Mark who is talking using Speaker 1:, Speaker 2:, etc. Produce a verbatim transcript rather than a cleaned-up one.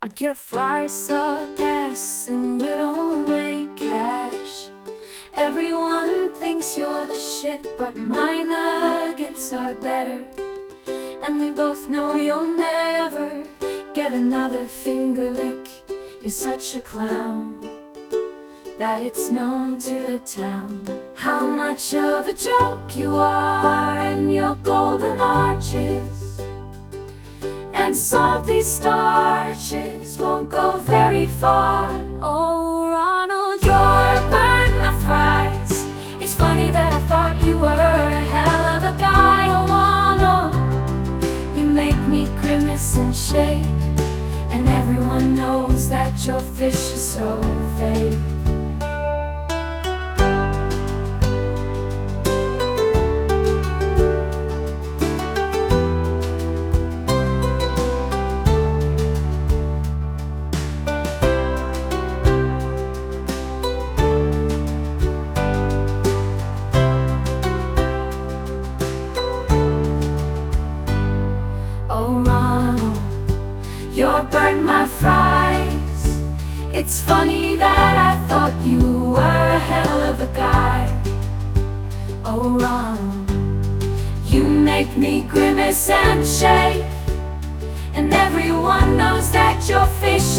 Speaker 1: I get a fly of gas and you don't make cash. Everyone thinks you're the shit, but my nuggets are better. And we both know you'll never get another finger lick. You're such a clown that it's known to the town how much of a joke you are, and your golden arches and salty starches won't go very far. Oh, Ronald, you're burnt my fries. It's funny that I thought you were a hell of a guy. Oh, Ronald, you make me grimace and shake, and everyone knows that your fish is so fake. Oh, Ronald, you're burnt my fries. It's funny that I thought you were a hell of a guy. Oh, Ronald, you make me grimace and shake, and everyone knows that your fish